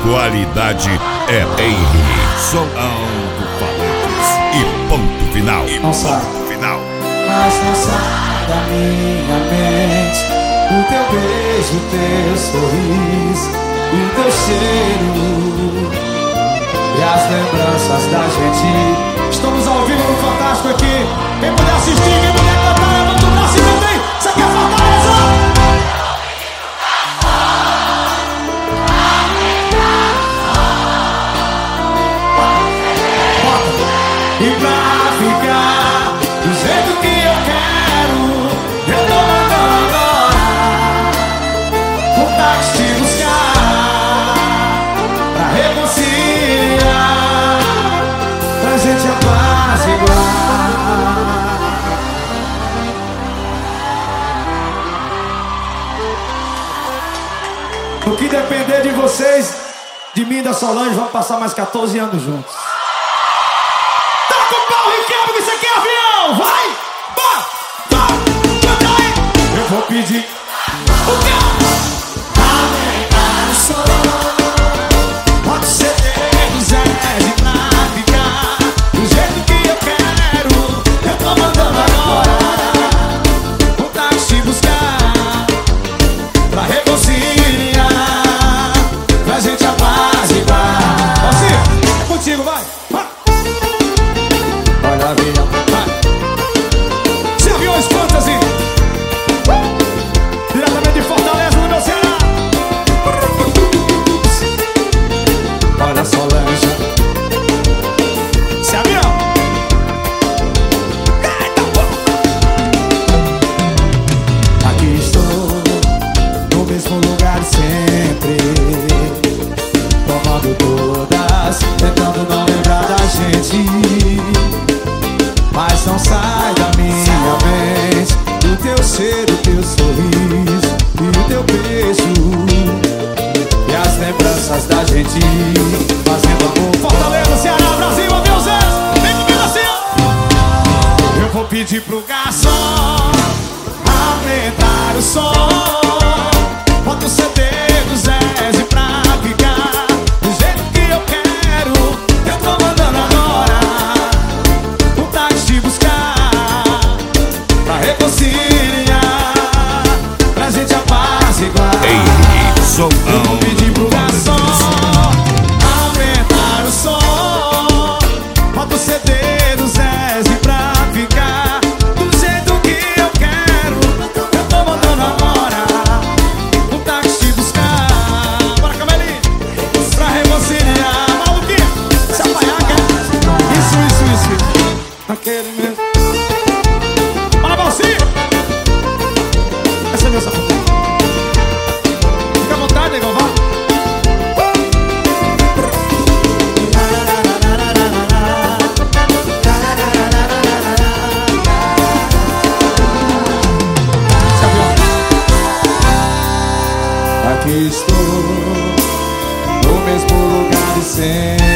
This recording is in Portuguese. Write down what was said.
qualidade é Henrique, som alto-falantes e ponto final. Não sai, mas não sai da minha mente o teu beijo, o teu sorriso e o teu cheiro e as lembranças da gente. Estamos ao vivo no Fantástico aqui. Quem puder assistir, quem puder cantar, levanta o braço e também. Você quer Fortaleza? E pra ficar do jeito que eu quero, eu tô mandando agora um táxi te buscar pra reconciliar, pra gente apaziguar. No que depender de vocês, de mim e da Solange, vamos passar mais 14 anos juntos. Que isso aqui é avião, vai! Canta aí! Eu vou pedir o quê? Aumentar o som, pode ser do Zé pra ficar do jeito que eu quero. Eu tô mandando agora um táxi buscar pra reconciliar, pra gente apaziguar. Assim, contigo, vai! Olha avião, vai. Se aviões fantasy diretamente de Fortaleza, no meu Ceará. Olha só, Solange. Se avião. Aqui estou, no mesmo lugar sempre, tomando todas, tentando não lembrar da gente. Mas não sai da minha mente o teu cheiro, o teu sorriso e o teu beijo e as lembranças da gente fazendo amor. Fortaleza, Ceará, Brasil, aviãozeiro, vem comigo assim, ó. Eu vou pedir pro garçom aumentar o som, bota o CD do Zé pra ficar do jeito que eu quero. Eu tô mandando agora te buscar pra reconciliar, pra gente apaziguar. Henrique, som eu vou pedir pro garçom aumentar o som, bota o CD do Zé pra ficar do jeito que eu quero. Eu tô mandando agora um táxi te buscar. Bora, Camelinho, pra reconciliar. Maluquinho, se apanhar, quer? Isso. Aquele mesmo. Bora, Valci! Essa é a minha sapatinha. Fica à vontade, negão, vá. Aqui estou, no mesmo lugar de sempre,